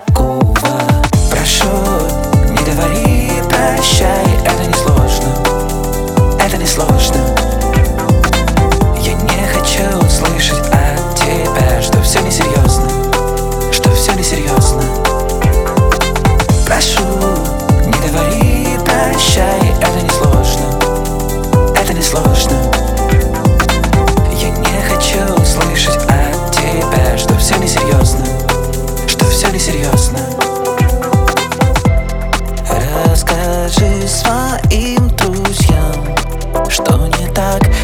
такого. Прошу, не говори прощай, это несложно, это несложно. Я не хочу слышать от тебя, что все несерьезно, что все несерьезно. Прошу, не говори прощай, это несложно, это несложно. Я не хочу слышать от тебя, что все несерьезно, что все несерьезно. Расскажи своим друзьям, что не так.